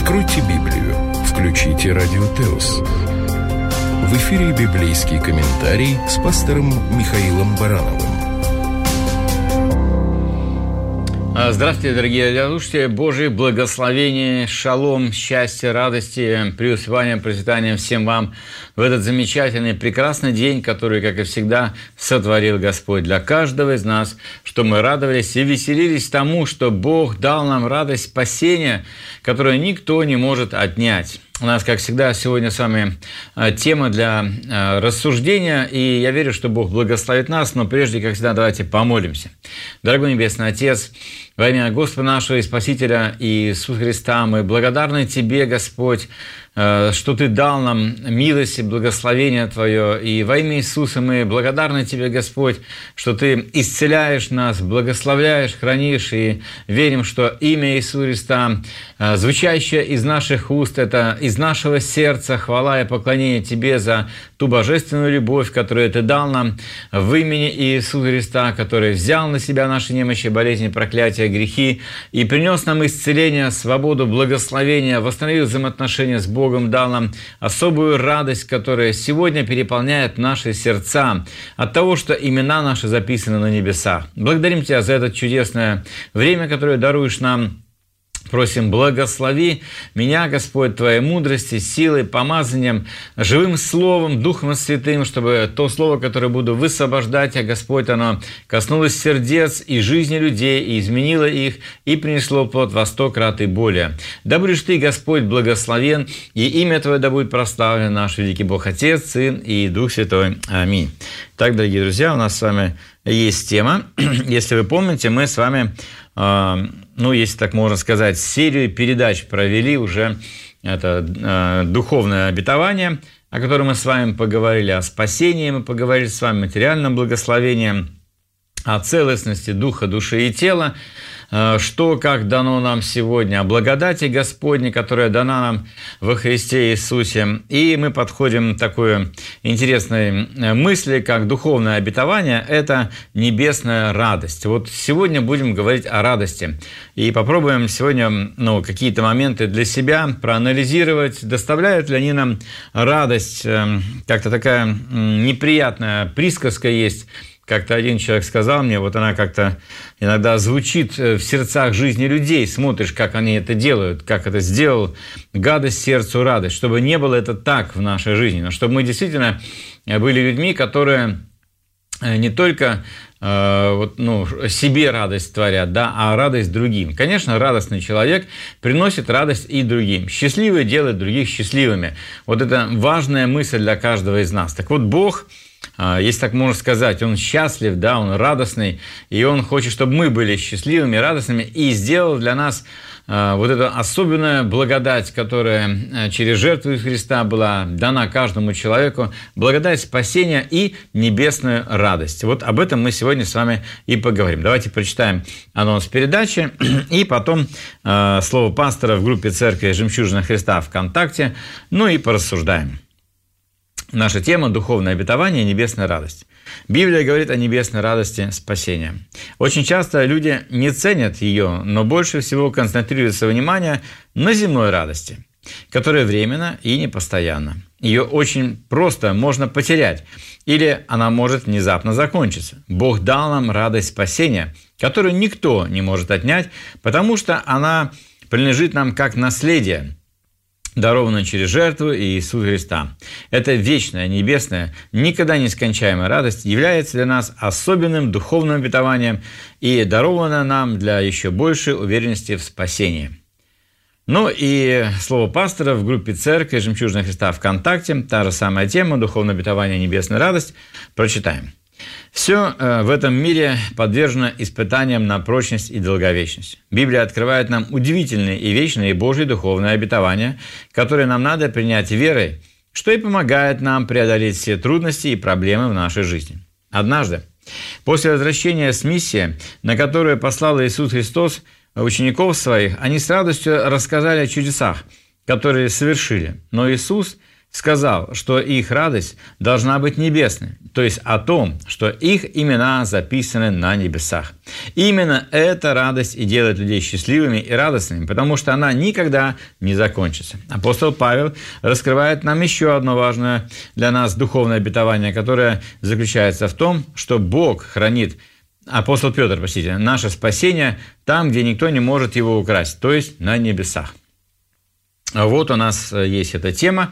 Откройте Библию, включите Радио Теос. В эфире библейский комментарий с пастором Михаилом Барановым. Здравствуйте, дорогие радиослушатели. Божие благословение, шалом, счастье, радости, преуспевания, процветания всем вам в этот замечательный, прекрасный день, который, как и всегда, сотворил Господь для каждого из нас, что мы радовались и веселились тому, что Бог дал нам радость спасения, которую никто не может отнять. У нас, как всегда, сегодня с вами тема для рассуждения, и я верю, что Бог благословит нас, но прежде, как всегда, давайте помолимся. Дорогой Небесный Отец, во имя Господа нашего и Спасителя Иисуса Христа, мы благодарны Тебе, Господь, что Ты дал нам милость и благословение Твое. И во имя Иисуса мы благодарны Тебе, Господь, что Ты исцеляешь нас, благословляешь, хранишь, и верим, что имя Иисуса Христа, звучащее из наших уст, это из нашего сердца, хвала и поклонение Тебе за ту божественную любовь, которую Ты дал нам в имени Иисуса Христа, который взял на себя наши немощи, болезни, проклятия, грехи и принес нам исцеление, свободу, благословение, восстановил взаимоотношения с Богом, дал нам особую радость, которая сегодня переполняет наши сердца от того, что имена наши записаны на небесах. Благодарим Тебя за это чудесное время, которое даруешь нам. Просим, благослови меня, Господь, Твоей мудрости, силой, помазанием, живым словом, Духом Святым, чтобы то слово, которое буду высвобождать, Господь, оно коснулось сердец и жизни людей, и изменило их, и принесло плод во 100 крат и более. Да будешь Ты, Господь, благословен, и имя Твое да будет прославлено, наш великий Бог, Отец, Сын и Дух Святой. Аминь. Так, дорогие друзья, у нас с вами есть тема. Если вы помните, мы с вами... если так можно сказать, серию передач провели уже, это духовное обетование, о котором мы с вами поговорили, о спасении, мы поговорили с вами о материальном благословении, о целостности духа, души и тела, что, как дано нам сегодня, о благодати Господней, которая дана нам во Христе Иисусе. И мы подходим к такой интересной мысли, как духовное обетование – это небесная радость. Вот сегодня будем говорить о радости. И попробуем сегодня какие-то моменты для себя проанализировать, доставляют ли они нам радость. Как-то такая неприятная присказка есть. Как-то один человек сказал мне, вот она как-то иногда звучит в сердцах жизни людей, смотришь, как они это делают, как это сделал, гадость сердцу радость, чтобы не было это так в нашей жизни, но чтобы мы действительно были людьми, которые не только себе радость творят, а радость другим. Конечно, радостный человек приносит радость и другим. Счастливый делает других счастливыми. Вот это важная мысль для каждого из нас. Так вот, Бог... если так можно сказать, Он счастлив, Он радостный, и Он хочет, чтобы мы были счастливыми, радостными, и сделал для нас вот эту особенную благодать, которая через жертву Иисуса Христа была дана каждому человеку, благодать спасения и небесную радость. Вот об этом мы сегодня с вами и поговорим. Давайте прочитаем анонс передачи, и потом слово пастора в группе церкви «Жемчужина Христа» ВКонтакте, и порассуждаем. Наша тема – духовное обетование и небесная радость. Библия говорит о небесной радости спасения. Очень часто люди не ценят ее, но больше всего концентрируется внимание на земной радости, которая временна и непостоянна. Ее очень просто можно потерять, или она может внезапно закончиться. Бог дал нам радость спасения, которую никто не может отнять, потому что она принадлежит нам как наследие, дарованную через жертву Иисуса Христа. Эта вечная, небесная, никогда не скончаемая радость является для нас особенным духовным обетованием и дарована нам для еще большей уверенности в спасении. И слово пастора в группе церкви «Жемчужина Христа» ВКонтакте, та же самая тема, духовное обетование и небесная радость, прочитаем. Все в этом мире подвержено испытаниям на прочность и долговечность. Библия открывает нам удивительные и вечные Божьи духовные обетования, которые нам надо принять верой, что и помогает нам преодолеть все трудности и проблемы в нашей жизни. Однажды, после возвращения с миссии, на которую послал Иисус Христос учеников своих, они с радостью рассказали о чудесах, которые совершили. Но Иисус сказал, что их радость должна быть небесной, то есть о том, что их имена записаны на небесах. Именно эта радость и делает людей счастливыми и радостными, потому что она никогда не закончится. Апостол Павел раскрывает нам еще одно важное для нас духовное обетование, которое заключается в том, что Бог хранит, апостол Петр, наше спасение там, где никто не может его украсть, то есть на небесах. Вот у нас есть эта тема.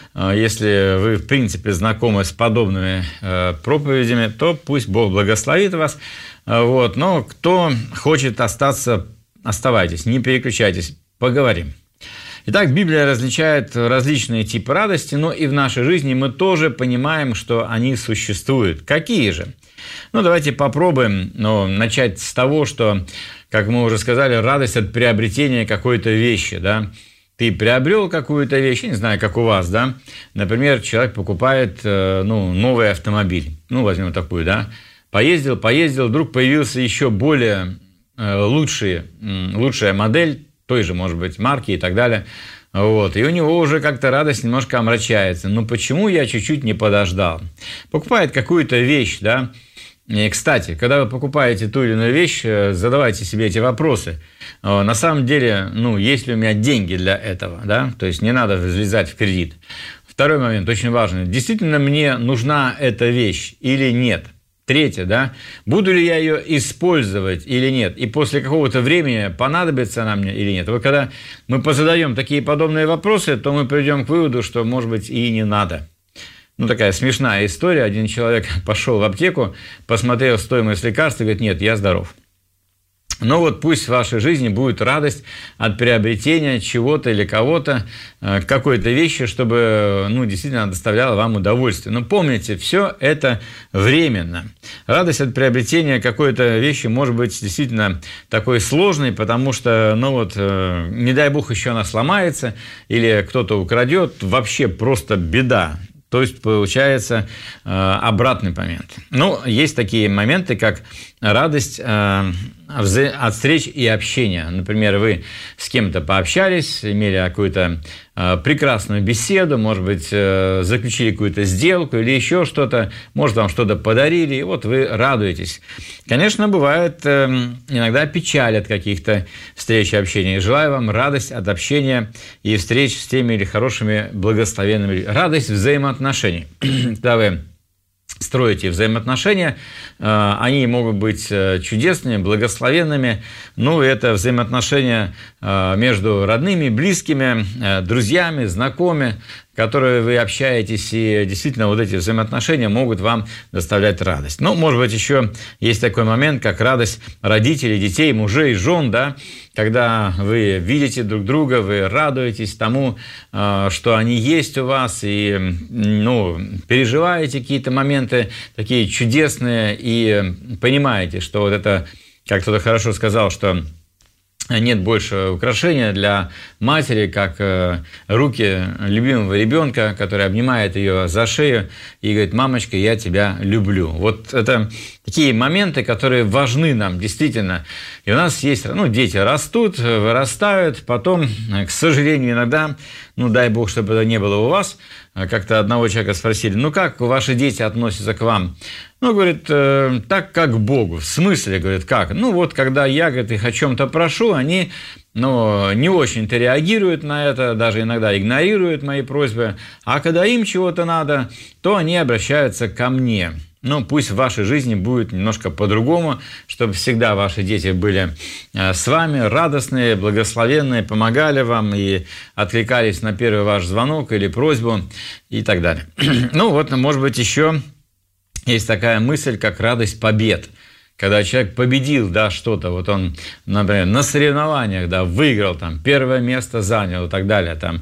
Если вы, в принципе, знакомы с подобными проповедями, то пусть Бог благословит вас. Вот. Но кто хочет остаться, оставайтесь, не переключайтесь, поговорим. Итак, Библия различает различные типы радости, но и в нашей жизни мы тоже понимаем, что они существуют. Какие же? Давайте попробуем начать с того, что, как мы уже сказали, радость от приобретения какой-то вещи, да. Ты приобрел какую-то вещь, не знаю, как у вас, да. Например, человек покупает новый автомобиль. Возьмем такую, да. Поездил, вдруг появился еще более лучшая модель той же, может быть, марки и так далее. Вот. И у него уже как-то радость немножко омрачается. Почему я чуть-чуть не подождал? Покупает какую-то вещь, да. И, кстати, когда вы покупаете ту или иную вещь, задавайте себе эти вопросы. На самом деле, есть ли у меня деньги для этого, да? То есть не надо влезать в кредит. Второй момент, очень важный. Действительно мне нужна эта вещь или нет? Третье, да? Буду ли я ее использовать или нет? И после какого-то времени понадобится она мне или нет? Вот когда мы позадаем такие подобные вопросы, то мы придем к выводу, что, может быть, и не надо. Такая смешная история. Один человек пошел в аптеку, посмотрел стоимость лекарств и говорит: нет, я здоров. Пусть в вашей жизни будет радость от приобретения чего-то или кого-то, какой-то вещи, чтобы, действительно доставляло вам удовольствие. Но помните, все это временно. Радость от приобретения какой-то вещи может быть действительно такой сложной, потому что, не дай бог, еще она сломается или кто-то украдет, вообще просто беда. То есть, получается обратный момент. Есть такие моменты, как радость от встреч и общения. Например, вы с кем-то пообщались, имели какую-то прекрасную беседу, может быть, заключили какую-то сделку или еще что-то, может, вам что-то подарили, и вот вы радуетесь. Конечно, бывает иногда печаль от каких-то встреч и общения. Желаю вам радость от общения и встреч с теми или хорошими, благословенными людьми. Радость взаимоотношений. Когда вы строите взаимоотношения, они могут быть чудесными, благословенными. Это взаимоотношения между родными, близкими, друзьями, знакомыми, которые вы общаетесь, и действительно вот эти взаимоотношения могут вам доставлять радость. Может быть, еще есть такой момент, как радость родителей, детей, мужей, жен, да, когда вы видите друг друга, вы радуетесь тому, что они есть у вас, и переживаете какие-то моменты такие чудесные, и понимаете, что вот это, как кто-то хорошо сказал, что нет больше украшения для матери, как руки любимого ребенка, который обнимает ее за шею и говорит: мамочка, я тебя люблю. Вот это такие моменты, которые важны нам действительно. И у нас есть, дети растут, вырастают, потом, к сожалению, иногда, дай бог, чтобы это не было у вас, как-то одного человека спросили: как ваши дети относятся к вам? Говорит, так, как к Богу. В смысле, говорит, как? Когда я, говорит, их о чем-то прошу, они, не очень-то реагируют на это, даже иногда игнорируют мои просьбы, а когда им чего-то надо, то они обращаются ко мне. Пусть в вашей жизни будет немножко по-другому, чтобы всегда ваши дети были с вами, радостные, благословенные, помогали вам и откликались на первый ваш звонок или просьбу и так далее. Может быть, еще есть такая мысль, как радость побед. Когда человек победил, да, что-то, вот он, например, на соревнованиях, да, выиграл, там, первое место занял и так далее, там,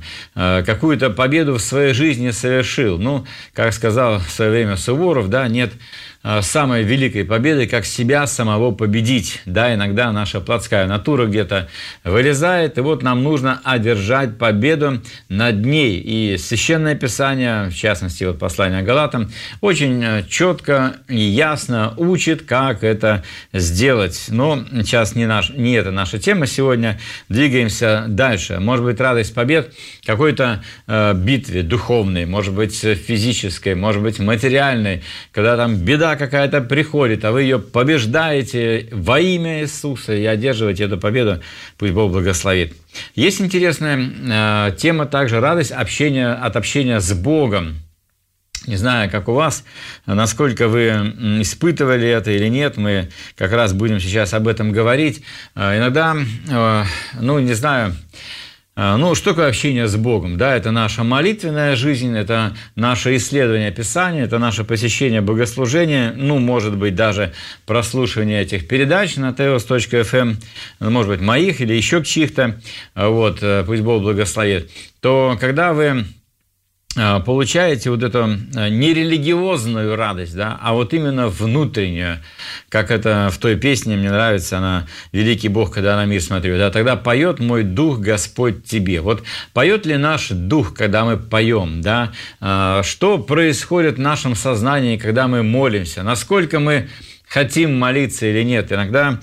какую-то победу в своей жизни совершил. Как сказал в свое время Суворов, да, нет самой великой победой, как себя самого победить. Да, иногда наша плотская натура где-то вылезает, и вот нам нужно одержать победу над ней. И Священное Писание, в частности, вот послание Галатам, очень четко и ясно учит, как это сделать. Но сейчас не это наша тема сегодня. Двигаемся дальше. Может быть, радость побед какой-то битве духовной, может быть, физической, может быть, материальной, когда там беда какая-то приходит, а вы ее побеждаете во имя Иисуса и одерживаете эту победу, пусть Бог благословит. Есть интересная тема также радость от общения с Богом. Не знаю, как у вас, насколько вы испытывали это или нет, мы как раз будем сейчас об этом говорить. Иногда, не знаю, что такое общение с Богом? Да, это наша молитвенная жизнь, это наше исследование Писания, это наше посещение богослужения, может быть, даже прослушивание этих передач на teos.fm, может быть, моих или еще чьих-то, пусть Бог благословит. То когда вы получаете вот эту не религиозную радость, да, а вот именно внутреннюю, как это в той песне, мне нравится, она «Великий Бог, когда на мир смотрю», да, тогда поет мой дух Господь тебе. Вот поет ли наш дух, когда мы поем, да, что происходит в нашем сознании, когда мы молимся, насколько мы хотим молиться или нет. Иногда,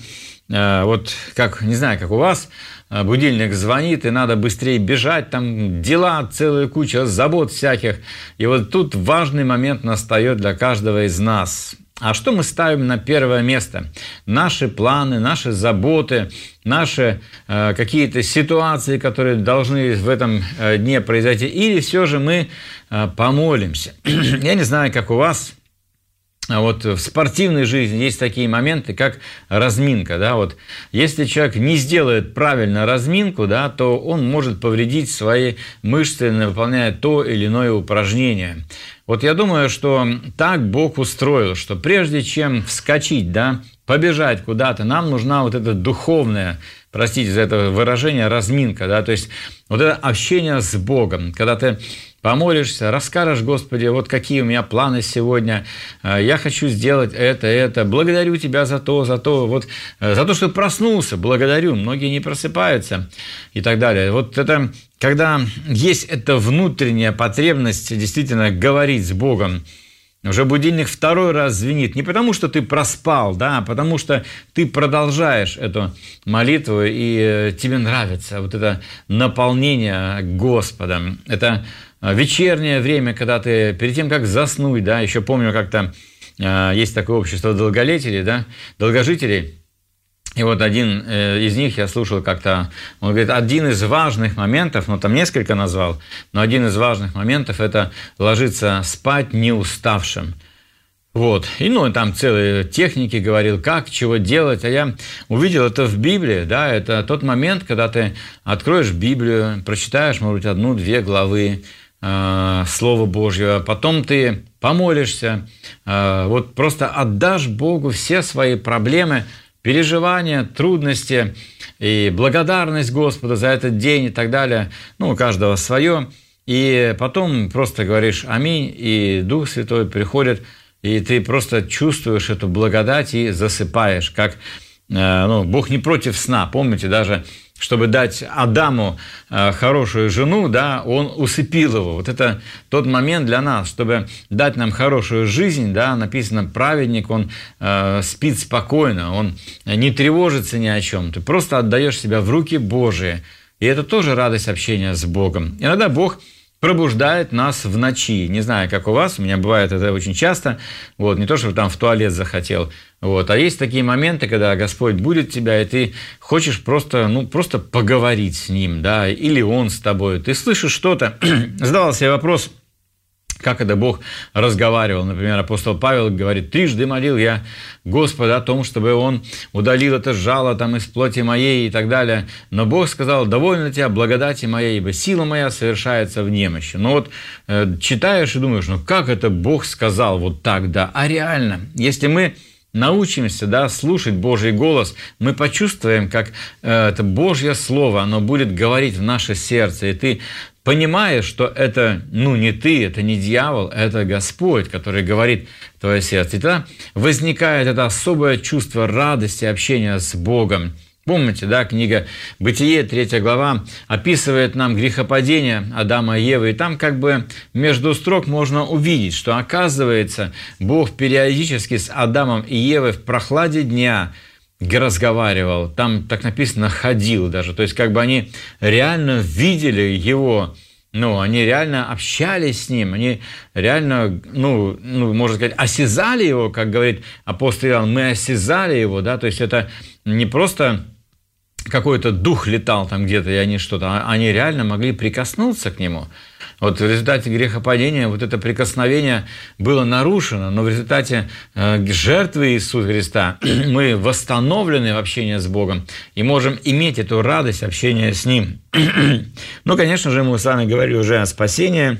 не знаю, как у вас, будильник звонит, и надо быстрее бежать, там дела, целая куча забот всяких. И вот тут важный момент настает для каждого из нас. А что мы ставим на первое место? Наши планы, наши заботы, наши какие-то ситуации, которые должны в этом дне произойти, или все же мы помолимся? Я не знаю, как у вас. Вот в спортивной жизни есть такие моменты, как разминка. Да? Вот если человек не сделает правильно разминку, да, то он может повредить свои мышцы, выполняя то или иное упражнение. Вот я думаю, что так Бог устроил, что прежде чем вскочить, да, побежать куда-то, нам нужна вот эта духовная, простите за это выражение, разминка. Да? То есть вот это общение с Богом, когда ты помолишься, расскажешь: Господи, вот какие у меня планы сегодня, я хочу сделать это, благодарю Тебя за то, вот, за то, что проснулся, благодарю, многие не просыпаются и так далее. Вот это, когда есть эта внутренняя потребность действительно говорить с Богом, уже будильник второй раз звенит, не потому что ты проспал, да, а потому что ты продолжаешь эту молитву, и тебе нравится вот это наполнение Господом. Это вечернее время, когда ты перед тем, как заснуть, да, еще помню, как-то есть такое общество долголетелей, да, долгожителей, и вот один из них я слушал как-то, он говорит, один из важных моментов, там несколько назвал, но один из важных моментов – это ложиться спать не уставшим. Вот. И там целые техники говорил, как, чего делать. А я увидел это в Библии, да, это тот момент, когда ты откроешь Библию, прочитаешь, может быть, 1-2 главы Слова Божьего, потом ты помолишься, вот просто отдашь Богу все свои проблемы, переживания, трудности и благодарность Господу за этот день и так далее. У каждого свое. И потом просто говоришь «Аминь», и Дух Святой приходит, и ты просто чувствуешь эту благодать и засыпаешь. Как Бог не против сна. Помните, даже чтобы дать Адаму хорошую жену, да, он усыпил его. Вот это тот момент для нас, чтобы дать нам хорошую жизнь, да, написано, праведник, он спит спокойно, он не тревожится ни о чем. Ты просто отдаешь себя в руки Божии. И это тоже радость общения с Богом. Иногда Бог пробуждает нас в ночи. Не знаю, как у вас, у меня бывает это очень часто. Не то, чтобы там в туалет захотел. А есть такие моменты, когда Господь будет тебя, и ты хочешь просто поговорить с Ним, да, или Он с тобой. Ты слышишь что-то. Задавал себе вопрос, как это Бог разговаривал. Например, апостол Павел говорит: «Трижды молил я Господа о том, чтобы Он удалил это жало из плоти моей» и так далее. Но Бог сказал: «Довольно тебя благодати моей, ибо сила моя совершается в немощи». Читаешь и думаешь, как это Бог сказал вот так, да? А реально, если мы научимся, да, слушать Божий голос, мы почувствуем, как это Божье Слово, оно будет говорить в наше сердце, и ты понимая, что это, не ты, это не дьявол, это Господь, который говорит в твое сердце. И тогда возникает это особое чувство радости, общения с Богом. Помните, да, книга «Бытие», 3 глава, описывает нам грехопадение Адама и Евы, и там как бы между строк можно увидеть, что, оказывается, Бог периодически с Адамом и Евой в прохладе дня разговаривал, там так написано «ходил» даже, то есть как бы они реально видели Его, они реально общались с Ним, они реально, можно сказать, осязали Его, как говорит апостол Иоанн, мы осязали Его, да, то есть это не просто какой-то дух летал там где-то, и они что-то, они реально могли прикоснуться к Нему. Вот в результате грехопадения вот это прикосновение было нарушено, но в результате жертвы Иисуса Христа мы восстановлены в общении с Богом и можем иметь эту радость общения с Ним. Конечно же, мы с вами говорили уже о спасении,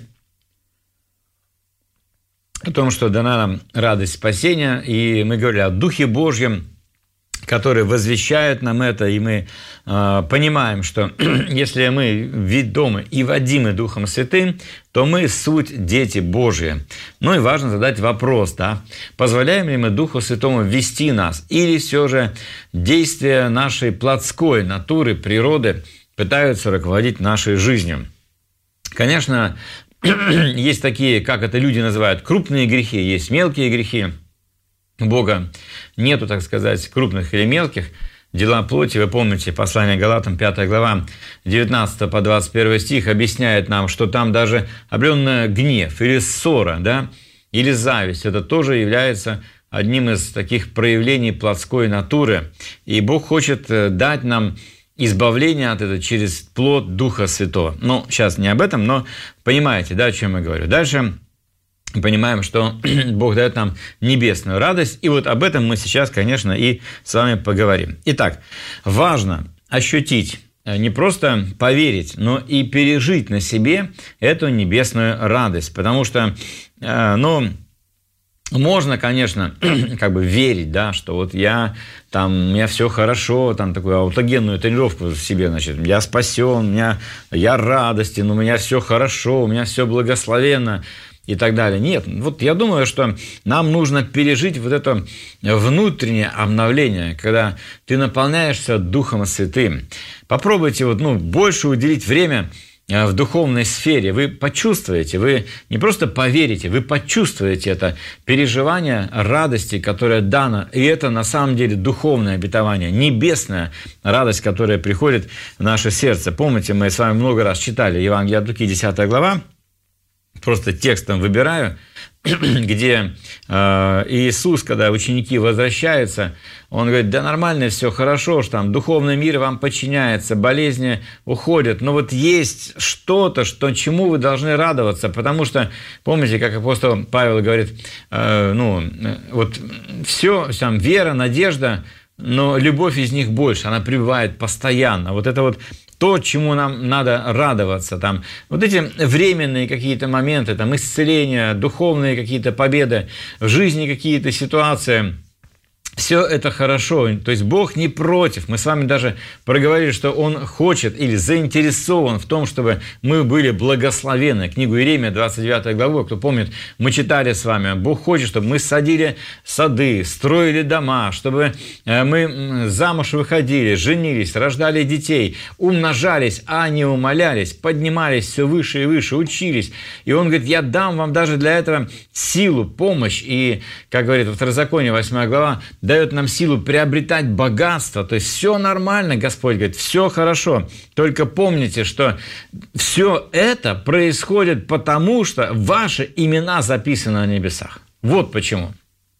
о том, что дана нам радость спасения, и мы говорили о Духе Божьем, который возвещает нам это, и мы понимаем, что если мы ведомы и водимы Духом Святым, то мы суть дети Божьи. И важно задать вопрос, да, позволяем ли мы Духу Святому вести нас, или все же действия нашей плотской натуры, природы пытаются руководить нашей жизнью. Конечно, есть такие, как это люди называют, крупные грехи, есть мелкие грехи. У Бога нету, так сказать, крупных или мелких. Дела плоти, вы помните, послание Галатам, 5 глава, 19 по 21 стих, объясняет нам, что там даже определенный гнев или ссора, да, или зависть, это тоже является одним из таких проявлений плотской натуры. И Бог хочет дать нам избавление от этого через плод Духа Святого. Сейчас не об этом, но понимаете, да, о чем я говорю. Дальше понимаем, что Бог дает нам небесную радость, и вот об этом мы сейчас, конечно, и с вами поговорим. Итак, важно ощутить, не просто поверить, но и пережить на себе эту небесную радость, потому что, можно, конечно, как бы верить, да, что вот у меня все хорошо, там такую аутогенную тренировку в себе, значит, я спасен, я радостен, у меня все хорошо, у меня все благословенно, и так далее. Нет, вот я думаю, что нам нужно пережить вот это внутреннее обновление, когда ты наполняешься Духом Святым. Попробуйте больше уделить время в духовной сфере. Вы почувствуете, вы не просто поверите, вы почувствуете это переживание радости, которое дано. И это на самом деле духовное обетование, небесная радость, которая приходит в наше сердце. Помните, мы с вами много раз читали Евангелие от Луки, 10 глава, просто текстом выбираю, где Иисус, когда ученики возвращаются, Он говорит, да нормально, все хорошо, что там духовный мир вам подчиняется, болезни уходят, но вот есть что-то, чему вы должны радоваться, потому что, помните, как апостол Павел говорит, вот все, там вера, надежда, но любовь из них больше, она пребывает постоянно. Вот это вот то, чему нам надо радоваться. Там, вот эти временные какие-то моменты, там, исцеления, духовные какие-то победы, в жизни какие-то ситуации, все это хорошо. То есть Бог не против. Мы с вами даже проговорили, что Он хочет или заинтересован в том, чтобы мы были благословенны. Книгу Иеремия, 29 главу, кто помнит, мы читали с вами. Бог хочет, чтобы мы садили сады, строили дома, чтобы мы замуж выходили, женились, рождали детей, умножались, а не умалялись, поднимались все выше и выше, учились. И Он говорит, я дам вам даже для этого силу, помощь. И, как говорит во Второзаконии, 8 глава, дает нам силу приобретать богатство. То есть все нормально, Господь говорит, все хорошо. Только помните, что все это происходит потому, что ваши имена записаны на небесах. Вот почему.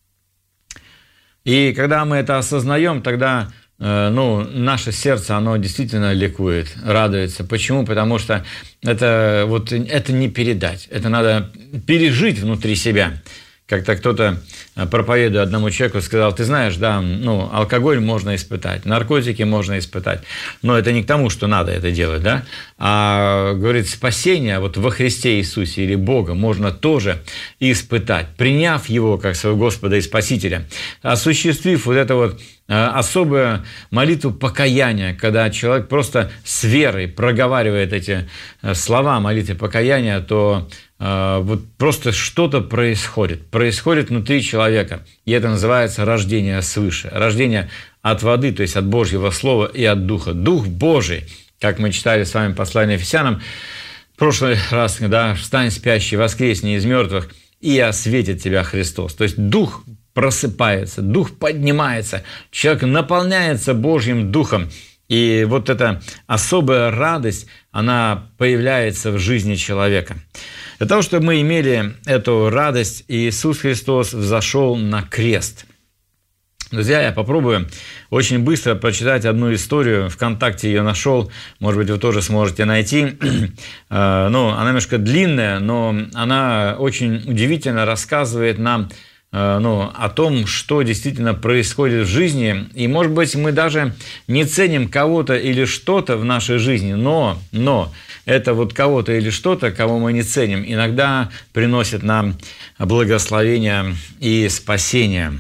И когда мы это осознаем, тогда наше сердце, оно действительно ликует, радуется. Почему? Потому что это не передать. Это надо пережить внутри себя. Как-то кто-то, проповедуя одному человеку, сказал, ты знаешь, да, алкоголь можно испытать, наркотики можно испытать, но это не к тому, что надо это делать, да, а, говорит, спасение вот во Христе Иисусе или Бога можно тоже испытать, приняв Его как своего Господа и Спасителя, осуществив вот это вот особую молитву покаяния, когда человек просто с верой проговаривает эти слова молитвы покаяния, то вот просто что-то происходит внутри человека. И это называется рождение свыше, рождение от воды, то есть от Божьего Слова и от Духа. Дух Божий, как мы читали с вами послание Ефесянам в прошлый раз, да, «Встань, спящий, воскресни из мертвых, и осветит тебя Христос». То есть Дух просыпается, Дух поднимается, человек наполняется Божьим Духом. И вот эта особая радость, она появляется в жизни человека. Для того, чтобы мы имели эту радость, Иисус Христос взошел на крест. Друзья, я попробую очень быстро прочитать одну историю. ВКонтакте ее нашел, может быть, вы тоже сможете найти. Она немножко длинная, но она очень удивительно рассказывает нам о том, что действительно происходит в жизни. И, может быть, мы даже не ценим кого-то или что-то в нашей жизни, но это вот кого-то или что-то, кого мы не ценим, иногда приносит нам благословение и спасение.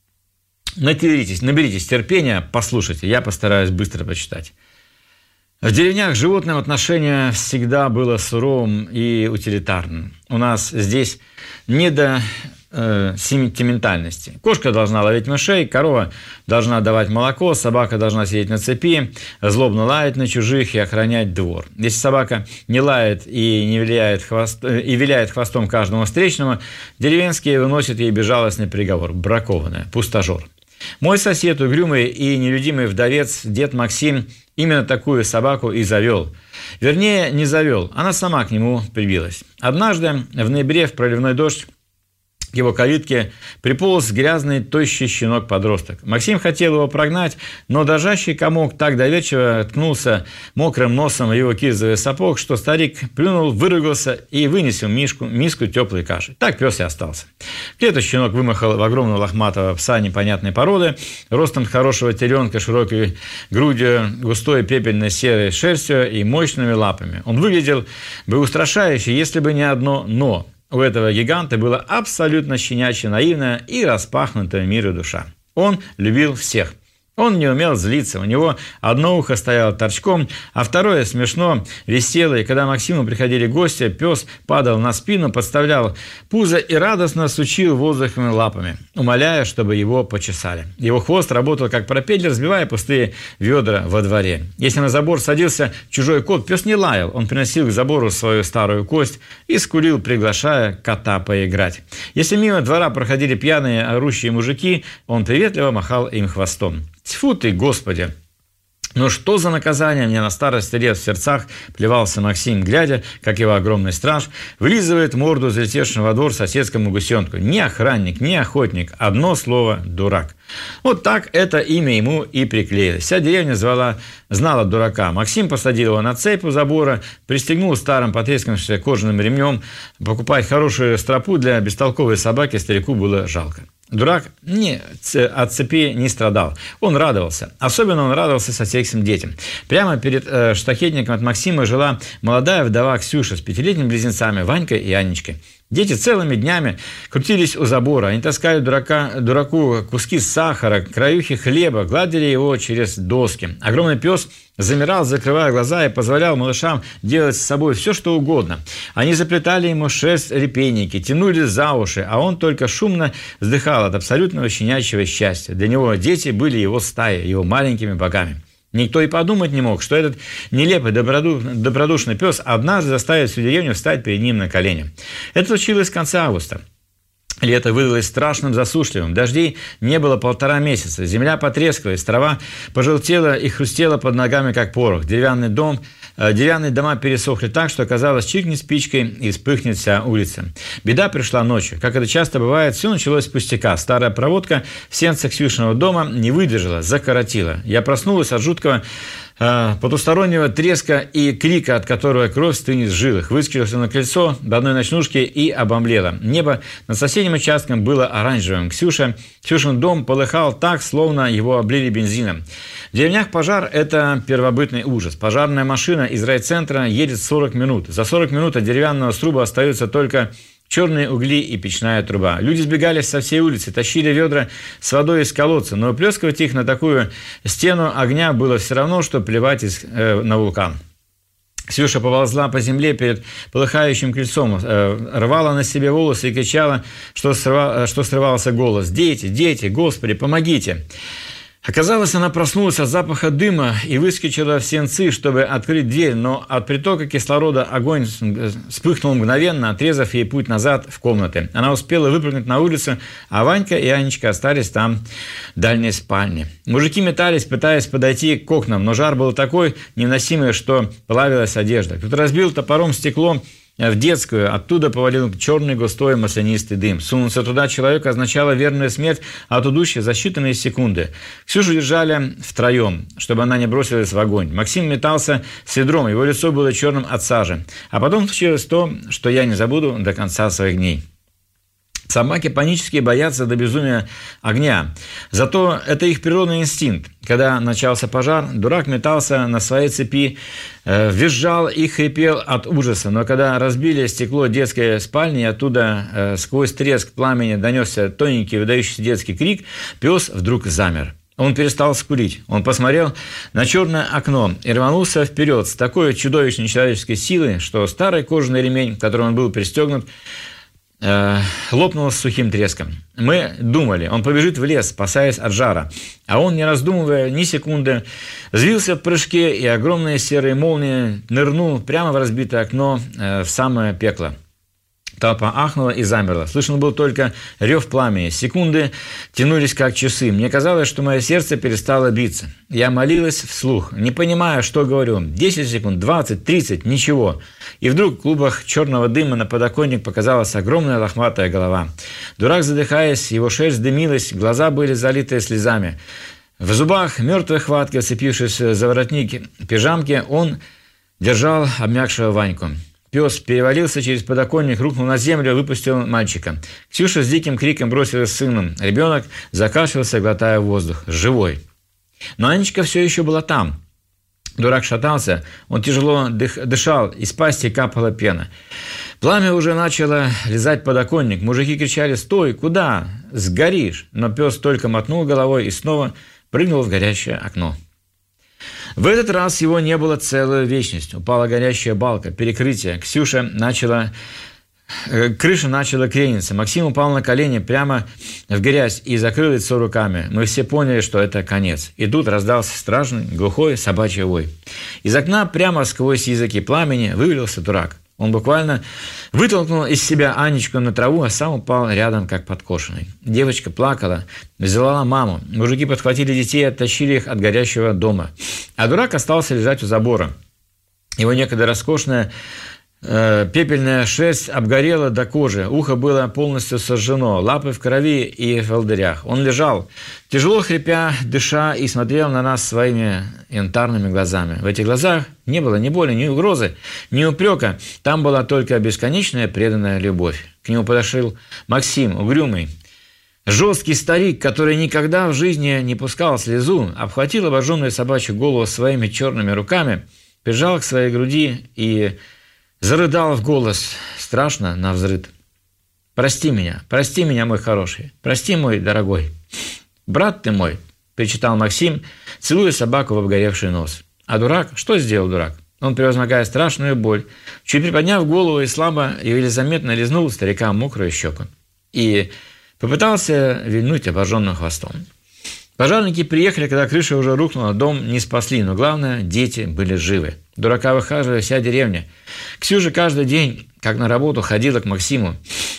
Наберитесь терпения, послушайте, я постараюсь быстро прочитать. В деревнях животное отношение всегда было суровым и утилитарным. У нас здесь не до сентиментальности. Кошка должна ловить мышей, корова должна давать молоко, собака должна сидеть на цепи, злобно лаять на чужих и охранять двор. Если собака не лает и не виляет хвостом каждому встречному, деревенские выносят ей безжалостный приговор – бракованная, пустожор. Мой сосед, угрюмый и нелюдимый вдовец, дед Максим, именно такую собаку и завел. Вернее, не завел, она сама к нему прибилась. Однажды в ноябре в проливной дождь к его калитке приполз грязный, тощий щенок-подросток. Максим хотел его прогнать, но дрожащий комок так доверчиво ткнулся мокрым носом в его кирзовый сапог, что старик плюнул, выругался и вынес миску теплой каши. Так пес и остался. К лету щенок вымахал в огромного лохматого пса непонятной породы, ростом хорошего теленка, широкой грудью, густой пепельной серой шерстью и мощными лапами. Он выглядел бы устрашающе, если бы не одно «но». У этого гиганта была абсолютно щенячья, наивная и распахнутая миру душа. Он любил всех. Он не умел злиться, у него одно ухо стояло торчком, а второе смешно висело, и когда Максиму приходили гости, пес падал на спину, подставлял пузо и радостно сучил воздухом лапами, умоляя, чтобы его почесали. Его хвост работал как пропеллер, сбивая пустые ведра во дворе. Если на забор садился чужой кот, пес не лаял, он приносил к забору свою старую кость и скулил, приглашая кота поиграть. Если мимо двора проходили пьяные орущие мужики, он приветливо махал им хвостом. Тьфу ты, Господи! Но что за наказание мне на старости лет в сердцах плевался Максим, глядя, как его огромный страж вылизывает морду залетевшему во двор соседскому гусенку. Не охранник, не охотник, одно слово – дурак. Вот так это имя ему и приклеилось. Вся деревня знала дурака. Максим посадил его на цепь у забора, пристегнул старым потрескавшимся кожаным ремнем. Покупать хорошую стропу для бестолковой собаки старику было жалко. Дурак от цепи не страдал. Он радовался. Особенно он радовался соседским детям. Прямо перед штакетником от Максима жила молодая вдова Ксюша с 5-летними близнецами Ванькой и Анечкой. Дети целыми днями крутились у забора. Они таскали дураку куски сахара, краюхи хлеба, гладили его через доски. Огромный пес замирал, закрывая глаза, и позволял малышам делать с собой все, что угодно. Они заплетали ему шерсть репейники, тянули за уши, а он только шумно вздыхал от абсолютного щенячьего счастья. Для него дети были его стаей, его маленькими богами. Никто и подумать не мог, что этот нелепый, добродушный пес однажды заставит всю деревню встать перед ним на колени. Это случилось в конце августа. Лето выдалось страшным засушливым. Дождей не было 1,5 месяца. Земля потрескалась, трава пожелтела и хрустела под ногами, как порох. Деревянные дома пересохли так, что, казалось, чикни спичкой и вспыхнет вся улица. Беда пришла ночью. Как это часто бывает, все началось с пустяка. Старая проводка в сенцах Ксюшиного дома не выдержала, закоротила. Я проснулась от жуткого потустороннего треска и крика, от которого кровь стынет в жилах. Выскочила на крыльцо до одной ночнушки и обомлела. Небо над соседним участком было оранжевым. Ксюшин дом полыхал так, словно его облили бензином. В деревнях пожар – это первобытный ужас. Пожарная машина из райцентра едет 40 минут. За 40 минут от деревянного сруба остается только черные угли и печная труба. Люди сбегались со всей улицы, тащили ведра с водой из колодца, но плескивать их на такую стену огня было все равно, что плевать на вулкан. Ксюша поползла по земле перед полыхающим крыльцом, рвала на себе волосы и кричала, что срывался голос: «Дети, дети, Господи, помогите!» Оказалось, она проснулась от запаха дыма и выскочила в сенцы, чтобы открыть дверь, но от притока кислорода огонь вспыхнул мгновенно, отрезав ей путь назад в комнаты. Она успела выпрыгнуть на улицу, а Ванька и Анечка остались там, в дальней спальне. Мужики метались, пытаясь подойти к окнам, но жар был такой невыносимый, что плавилась одежда. Кто-то разбил топором стекло в детскую, оттуда повалил черный густой маслянистый дым. Сунуться туда человека означало верную смерть от удушья за считанные секунды. Ксюшу держали втроем, чтобы она не бросилась в огонь. Максим метался с ведром, его лицо было черным от сажи. А потом случилось то, что я не забуду до конца своих дней. Собаки панически боятся до безумия огня. Зато это их природный инстинкт. Когда начался пожар, дурак метался на своей цепи, визжал и хрипел от ужаса. Но когда разбили стекло детской спальни, оттуда сквозь треск пламени донесся тоненький выдающийся детский крик, пес вдруг замер. Он перестал скулить. Он посмотрел на черное окно и рванулся вперед с такой чудовищной человеческой силой, что старый кожаный ремень, к которому он был пристегнут, лопнуло с сухим треском. Мы думали, он побежит в лес, спасаясь от жара. А он, не раздумывая ни секунды, взвился в прыжке, и огромные серые молнии нырнул прямо в разбитое окно в самое пекло. Толпа ахнула и замерла. Слышен был только рев пламени. Секунды тянулись как часы. Мне казалось, что мое сердце перестало биться. Я молилась вслух, не понимая, что говорю. 10 секунд, 20, 30, ничего. И вдруг в клубах черного дыма на подоконник показалась огромная лохматая голова. Дурак, задыхаясь, его шерсть дымилась, глаза были залиты слезами. В зубах мертвой хватки, вцепившись за воротник пижамки, он держал обмякшего Ваньку. Пес перевалился через подоконник, рухнул на землю, выпустил мальчика. Ксюша с диким криком бросилась с сыном. Ребенок закашлялся, глотая воздух. Живой. Но Анечка все еще была там. Дурак шатался, он тяжело дышал, из пасти капала пена. Пламя уже начало лизать подоконник. Мужики кричали: «Стой! Куда? Сгоришь!» Но пес только мотнул головой и снова прыгнул в горящее окно. В этот раз его не было целую вечность. Упала горящая балка, перекрытие. Крыша начала крениться. Максим упал на колени прямо в грязь и закрыл лицо руками. Мы все поняли, что это конец. И тут раздался страшный, глухой собачий вой. Из окна прямо сквозь языки пламени вывалился дурак. Он буквально вытолкнул из себя Анечку на траву, а сам упал рядом, как подкошенный. Девочка плакала, взяла маму. Мужики подхватили детей и оттащили их от горящего дома. А дурак остался лежать у забора. Его некогда роскошная пепельная шерсть обгорела до кожи, ухо было полностью сожжено, лапы в крови и в волдырях. Он лежал, тяжело хрипя, дыша, и смотрел на нас своими янтарными глазами. В этих глазах не было ни боли, ни угрозы, ни упрека. Там была только бесконечная преданная любовь. К нему подошел Максим, угрюмый, жесткий старик, который никогда в жизни не пускал слезу, обхватил обожженную собачью голову своими черными руками, прижал к своей груди и зарыдал в голос, страшно навзрыд. прости меня, мой хороший, прости, мой дорогой. Брат ты мой», – причитал Максим, целуя собаку в обгоревший нос. А дурак? Что сделал дурак? Он, превозмогая страшную боль, чуть приподняв голову и слабо и еле заметно лизнул старика мокрую щеку и попытался вильнуть обожженным хвостом. Пожарники приехали, когда крыша уже рухнула, дом не спасли, но главное, дети были живы. Дурака выхаживала вся деревня. Ксюша каждый день, как на работу, ходила к Максиму,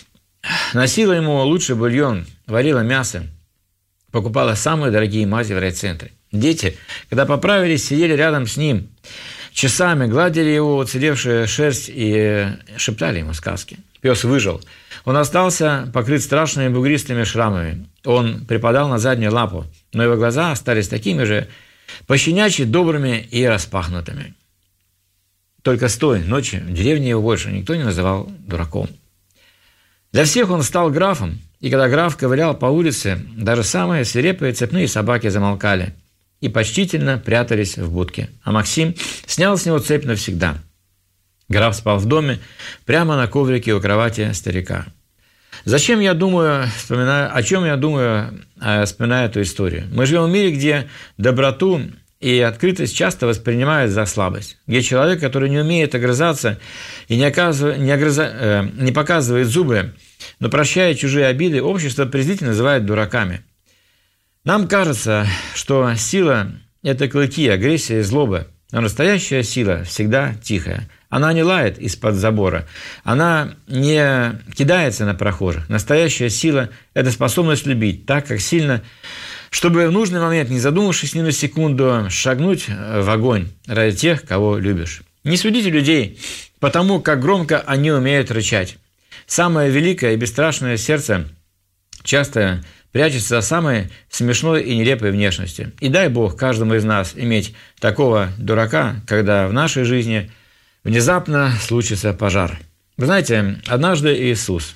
носила ему лучший бульон, варила мясо, покупала самые дорогие мази в райцентре. Дети, когда поправились, сидели рядом с ним, часами гладили его уцелевшую шерсть и шептали ему сказки. Пес выжил. Он остался покрыт страшными бугристыми шрамами. Он припадал на заднюю лапу, но его глаза остались такими же пощенячьи добрыми и распахнутыми. Только с той ночи в деревне его больше никто не называл дураком. Для всех он стал графом, и когда граф ковылял по улице, даже самые свирепые цепные собаки замолкали и почтительно прятались в будке. А Максим снял с него цепь навсегда. Граф спал в доме, прямо на коврике у кровати старика. О чем я думаю, вспоминая эту историю? Мы живем в мире, где доброту и открытость часто воспринимают за слабость, где человек, который не умеет огрызаться и не показывает зубы, но прощает чужие обиды, общество презрительно называет дураками. Нам кажется, что сила – это клыки, агрессия и злоба, но настоящая сила всегда тихая. Она не лает из-под забора, она не кидается на прохожих. Настоящая сила – это способность любить так, как сильно, чтобы в нужный момент, не задумавшись ни на секунду, шагнуть в огонь ради тех, кого любишь. Не судите людей по тому, как громко они умеют рычать. Самое великое и бесстрашное сердце часто прячется за самой смешной и нелепой внешностью. И дай Бог каждому из нас иметь такого дурака, когда в нашей жизни внезапно случится пожар. Вы знаете, однажды Иисус,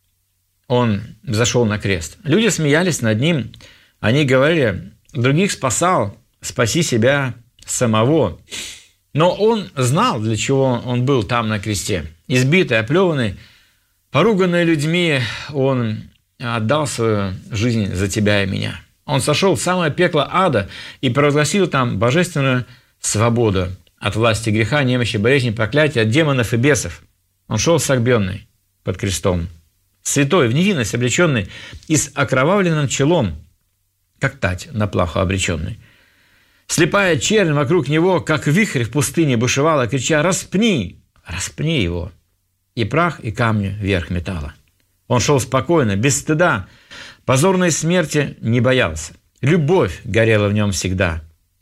Он взошел на крест. Люди смеялись над Ним, они говорили, других спасал, спаси себя самого. Но Он знал, для чего Он был там на кресте. Избитый, оплеванный, поруганный людьми, Он отдал свою жизнь за тебя и меня. Он сошел в самое пекло ада и провозгласил там божественную свободу от власти греха, немощи, болезни, проклятия, от демонов и бесов. Он шел согбенный под крестом, святой, в невинность облеченный и с окровавленным челом, как тать на плаху обреченный. Слепая чернь вокруг него, как вихрь в пустыне, бушевала, крича: «Распни! Распни его!» И прах, и камни вверх метала. Он шел спокойно, без стыда, позорной смерти не боялся. Любовь горела в нем всегда.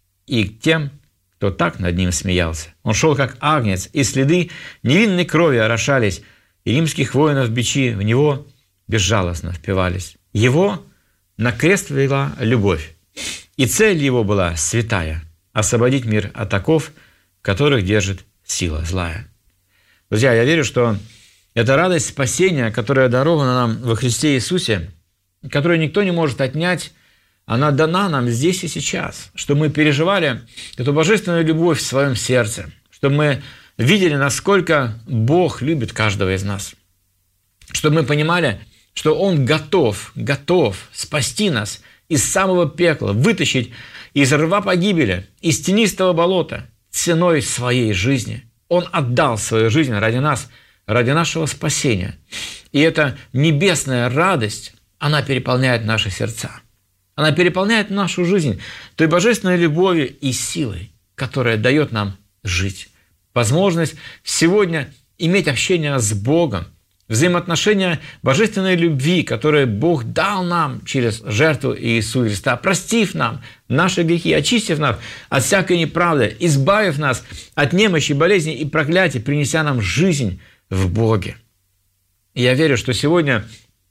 И к тем, кто так над ним смеялся. Он шел, как агнец, и следы невинной крови орошались, и римских воинов бичи в него безжалостно впивались. Его на крест вела любовь, и цель его была святая – освободить мир от оков, которых держит сила злая. Друзья, я верю, что эта радость спасения, которая дарована нам во Христе Иисусе, которую никто не может отнять, она дана нам здесь и сейчас, чтобы мы переживали эту божественную любовь в своем сердце, чтобы мы видели, насколько Бог любит каждого из нас, чтобы мы понимали, что Он готов спасти нас из самого пекла, вытащить из рва погибели, из тенистого болота ценой своей жизни. Он отдал свою жизнь ради нас, ради нашего спасения. И эта небесная радость, она переполняет наши сердца. Она переполняет нашу жизнь той божественной любовью и силой, которая дает нам жить. Возможность сегодня иметь общение с Богом, взаимоотношения божественной любви, которые Бог дал нам через жертву Иисуса Христа, простив нам наши грехи, очистив нас от всякой неправды, избавив нас от немощи, болезней и проклятий, принеся нам жизнь в Боге. И я верю, что сегодня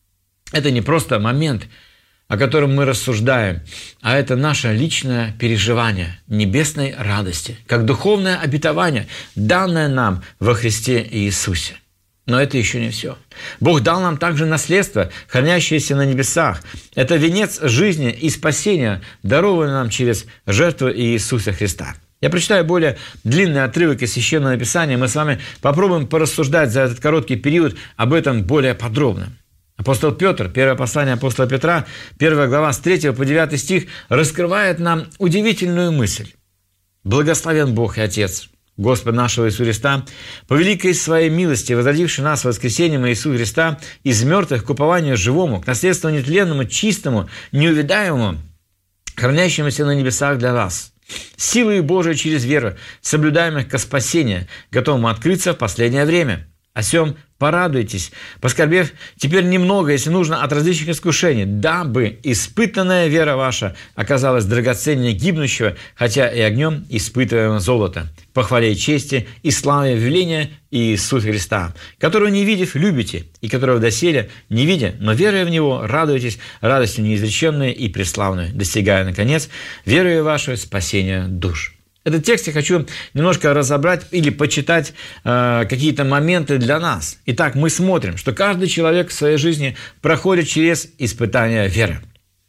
это не просто момент, о котором мы рассуждаем, а это наше личное переживание небесной радости, как духовное обетование, данное нам во Христе Иисусе. Но это еще не все. Бог дал нам также наследство, хранящееся на небесах. Это венец жизни и спасения, дарованный нам через жертву Иисуса Христа. Я прочитаю более длинный отрывок из Священного Писания. Мы с вами попробуем порассуждать за этот короткий период об этом более подробно. Апостол Петр, первое послание апостола Петра, 1 глава с 3 по 9 стих, раскрывает нам удивительную мысль. «Благословен Бог и Отец Господа нашего Иисуса Христа, по великой своей милости, возродивший нас воскресением Иисуса Христа из мертвых к упованию живому, к наследству нетленному, чистому, неувидаемому, хранящемуся на небесах для вас, силой Божией через веру, соблюдаемых ко спасению, готовому открыться в последнее время. О сем порадуйтесь, поскорбев теперь немного, если нужно, от различных искушений, дабы испытанная вера ваша оказалась драгоценнее гибнущего, хотя и огнем испытываемого золота, по хвале и чести и славе веления Иисуса Христа, которого не видев, любите, и которого доселе не видя, но веруя в Него, радуйтесь радостью неизреченной и преславной, достигая, наконец, верою вашу спасения душ». Этот текст я хочу немножко разобрать или почитать какие-то моменты для нас. Итак, мы смотрим, что каждый человек в своей жизни проходит через испытания веры.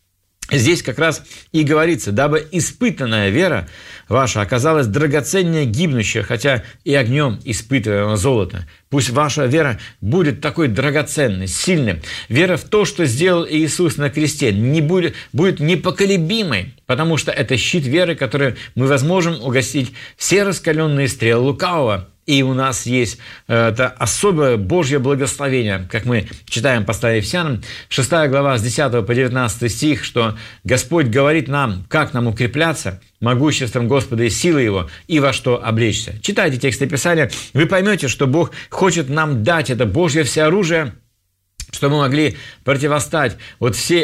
Здесь как раз и говорится: дабы испытанная вера ваша оказалась драгоценнее гибнущая, хотя и огнем испытываемого золота. Пусть ваша вера будет такой драгоценной, сильной. Вера в то, что сделал Иисус на кресте, будет непоколебимой, потому что это щит веры, которым мы возможем угасить все раскаленные стрелы лукавого. И у нас есть это особое Божье благословение, как мы читаем послание Ефесянам, 6 глава с 10 по 19 стих, что Господь говорит нам, как нам укрепляться могуществом Господа и силой Его, и во что облечься. Читайте тексты Писания, вы поймете, что Бог хочет нам дать это Божье всеоружие, чтобы мы могли противостать во все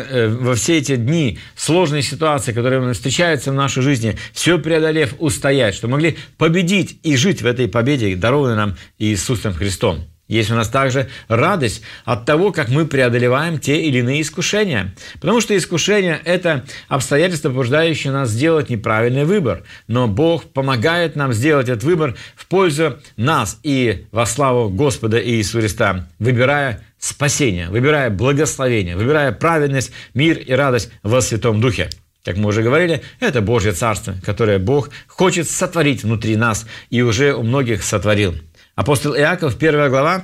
эти дни сложные ситуации, которые встречаются в нашей жизни, все преодолев, устоять, чтобы могли победить и жить в этой победе, дарованной нам Иисусом Христом. Есть у нас также радость от того, как мы преодолеваем те или иные искушения. Потому что искушение – это обстоятельства, побуждающие нас сделать неправильный выбор. Но Бог помогает нам сделать этот выбор в пользу нас и во славу Господа Иисуса Христа, выбирая спасение, выбирая благословение, выбирая праведность, мир и радость во Святом Духе. Как мы уже говорили, это Божье Царство, которое Бог хочет сотворить внутри нас и уже у многих сотворил. Апостол Иаков, 1 глава,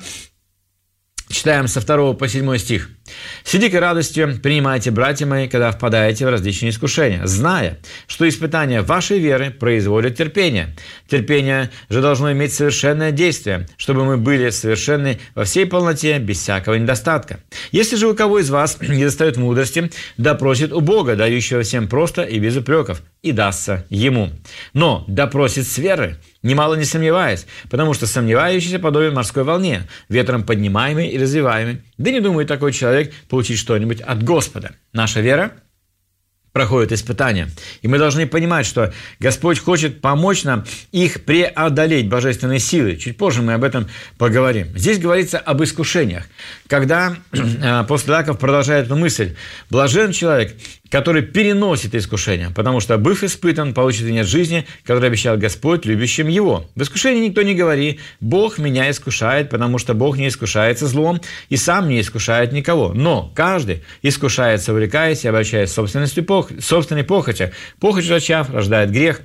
читаем со 2 по 7 стих. «Сидите радостью, принимайте, братья мои, когда впадаете в различные искушения, зная, что испытания вашей веры производят терпение. Терпение же должно иметь совершенное действие, чтобы мы были совершенны во всей полноте, без всякого недостатка. Если же у кого из вас недостает мудрости, да просит у Бога, дающего всем просто и без упреков, и дастся ему. Но да просит с веры, немало не сомневаясь, потому что сомневающийся подобен морской волне, ветром поднимаемый и развиваемый. Да не думает такой человек получить что-нибудь от Господа». Наша вера проходит испытания. И мы должны понимать, что Господь хочет помочь нам их преодолеть божественной силой. Чуть позже мы об этом поговорим. Здесь говорится об искушениях. Когда апостол Иаков продолжает эту мысль: «Блажен человек, который переносит искушения, потому что, быв испытан, получит венец жизни, который обещал Господь любящим его. В искушении никто не говори: Бог меня искушает, потому что Бог не искушается злом и сам не искушает никого. Но каждый искушается, увлекаясь и обольщаясь собственной похотью. Похоть же, зачав, рождает грех,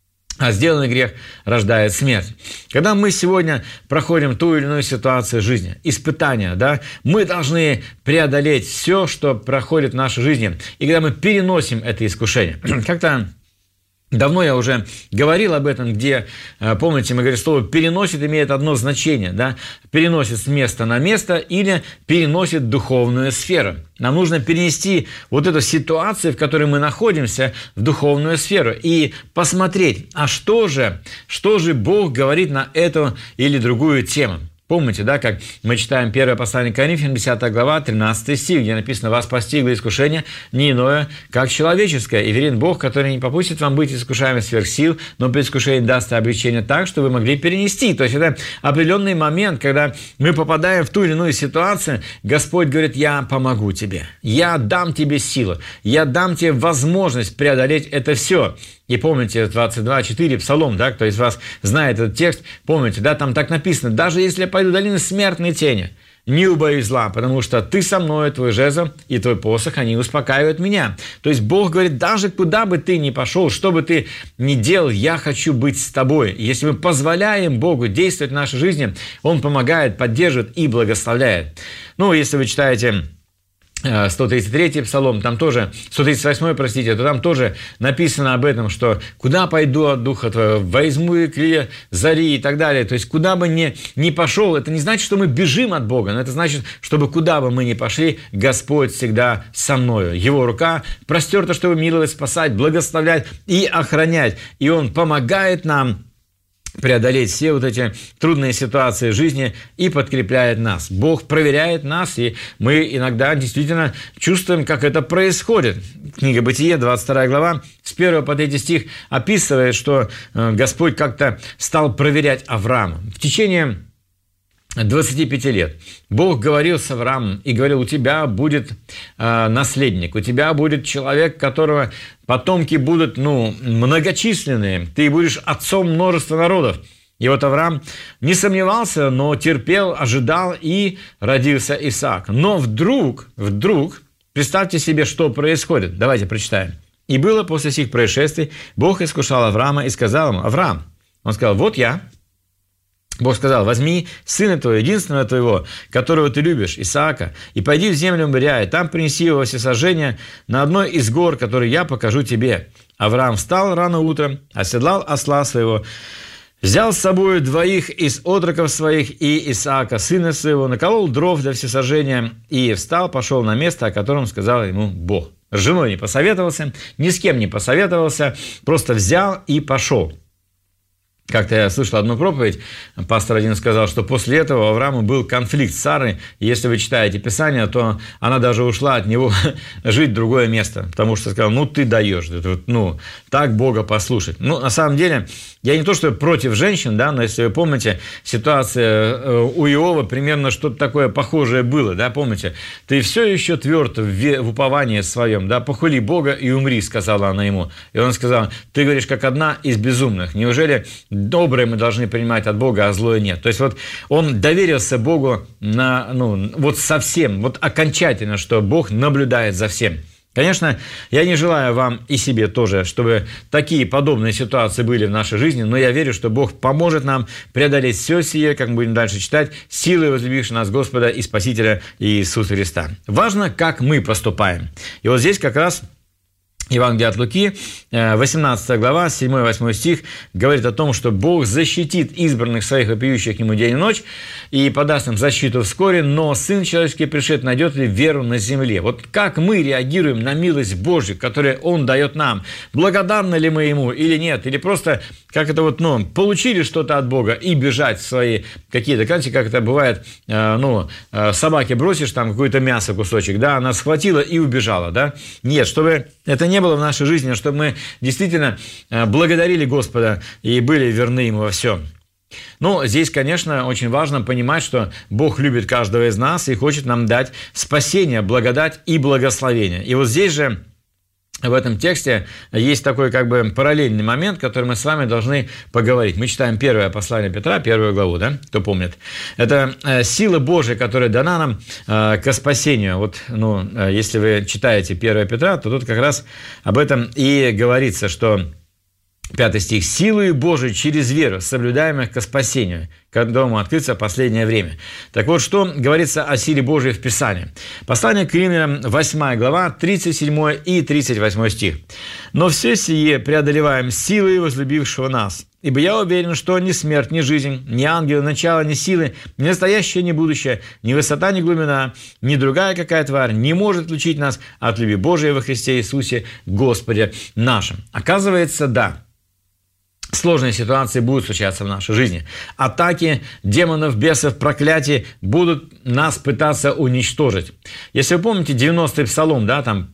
а сделанный грех рождает смерть». Когда мы сегодня проходим ту или иную ситуацию жизни, испытания, да, мы должны преодолеть все, что проходит в нашей жизни. И когда мы переносим это искушение, как-то давно я уже говорил об этом, где, помните, мы говорили, слово «переносит» имеет одно значение, да? Переносит с места на место или переносит духовную сферу. Нам нужно перенести вот эту ситуацию, в которой мы находимся, в духовную сферу и посмотреть, а что же Бог говорит на эту или другую тему. Помните, да, как мы читаем 1 послание к Коринфянам, 10 глава, 13 стих, где написано: «Вас постигло искушение не иное, как человеческое, и верен Бог, который не попустит вам быть искушаемым сверх сил, но при искушении даст облегчение так, что вы могли перенести». То есть это определенный момент, когда мы попадаем в ту или иную ситуацию, Господь говорит: «Я помогу тебе, я дам тебе силу, я дам тебе возможность преодолеть это все». И помните 22:4 Псалом, да, кто из вас знает этот текст, помните, да, там так написано: «Даже если я пойду в долину смертной тени, не убоюсь зла, потому что ты со мной, твой жезл и твой посох, они успокаивают меня». То есть Бог говорит: даже куда бы ты ни пошел, что бы ты ни делал, я хочу быть с тобой. И если мы позволяем Богу действовать в нашей жизни, Он помогает, поддерживает и благословляет. Ну, если вы читаете 133-й Псалом, там тоже, 138-й, простите, то там тоже написано об этом, что «куда пойду от Духа Твоего, возьму и крылья зари» и так далее. То есть, куда бы ни пошел, это не значит, что мы бежим от Бога, но это значит, чтобы куда бы мы ни пошли, Господь всегда со мною. Его рука простерта, чтобы миловать, спасать, благословлять и охранять. И Он помогает нам преодолеть все вот эти трудные ситуации жизни и подкрепляет нас. Бог проверяет нас, и мы иногда действительно чувствуем, как это происходит. Книга Бытие, 22 глава, с 1 по 3 стих описывает, что Господь как-то стал проверять Авраама. В течение 25 лет Бог говорил с Авраамом и говорил: у тебя будет наследник, у тебя будет человек, которого потомки будут многочисленные, ты будешь отцом множества народов. И вот Авраам не сомневался, но терпел, ожидал, и родился Исаак. Но вдруг Представьте себе, что происходит. Давайте прочитаем. «И было после сих происшествий, Бог искушал Авраама и сказал ему: Авраам». Он сказал: «Вот я». Бог сказал: «Возьми сына твоего, единственного твоего, которого ты любишь, Исаака, и пойди в землю Мория, и там принеси его всесожжение на одной из гор, которые я покажу тебе». Авраам встал рано утром, оседлал осла своего, взял с собой 2 из отроков своих и Исаака, сына своего, наколол дров для всесожжения и встал, пошел на место, о котором сказал ему Бог. С женой не посоветовался, ни с кем не посоветовался, просто взял и пошел. Как-то я слышал одну проповедь, пастор один сказал, что после этого у Авраама был конфликт с Сарой, и если вы читаете Писание, то она даже ушла от него жить в другое место, потому что сказала: ну ты даешь, ну так Бога послушать. Ну, на самом деле, я не то, что против женщин, да, но если вы помните, ситуация у Иова примерно что-то такое похожее было, да, помните? «Ты все еще тверд в уповании своем, да, похули Бога и умри», сказала она ему. И он сказал: «Ты говоришь, как одна из безумных. Неужели доброе мы должны принимать от Бога, а злое нет?» То есть вот он доверился Богу вот совсем, вот окончательно, что Бог наблюдает за всем. Конечно, я не желаю вам и себе тоже, чтобы такие подобные ситуации были в нашей жизни, но я верю, что Бог поможет нам преодолеть все сие, как мы будем дальше читать, силой возлюбившего нас Господа и Спасителя Иисуса Христа. Важно, как мы поступаем. И вот здесь как раз Евангелие от Луки, 18 глава, 7-8 стих, говорит о том, что Бог защитит избранных своих, вопиющих к Нему день и ночь, и подаст им защиту вскоре, но Сын Человеческий пришед, найдет ли веру на земле? Вот как мы реагируем на милость Божью, которую Он дает нам? Благодарны ли мы Ему или нет? Или просто, как это получили что-то от Бога и бежать в свои какие-то, знаете, как это бывает, собаке бросишь там какое-то мясо, кусочек, да, она схватила и убежала, да? Нет, чтобы это не было в нашей жизни, а чтобы мы действительно благодарили Господа и были верны Ему во всем. Но здесь, конечно, очень важно понимать, что Бог любит каждого из нас и хочет нам дать спасение, благодать и благословение. И вот здесь же, в этом тексте, есть такой параллельный момент, который мы с вами должны поговорить. Мы читаем первое послание Петра, 1 главу, да, кто помнит. Это сила Божия, которая дана нам к спасению. Вот, если вы читаете 1 Петра, то тут как раз об этом и говорится, что 5 стих. «Силою Божией через веру, соблюдаемых ко спасению, которому открыться в последнее время». Так вот, что говорится о силе Божией в Писании. Послание к Римлянам, 8 глава, 37 и 38 стих. «Но все сие преодолеваем силой возлюбившего нас. Ибо я уверен, что ни смерть, ни жизнь, ни ангелы, начало, ни силы, ни настоящее, ни будущее, ни высота, ни глубина, ни другая какая тварь не может отлучить нас от любви Божией во Христе Иисусе, Господе нашим». Оказывается, да. Сложные ситуации будут случаться в нашей жизни. Атаки демонов, бесов, проклятий будут нас пытаться уничтожить. Если вы помните 90-й псалом, да, там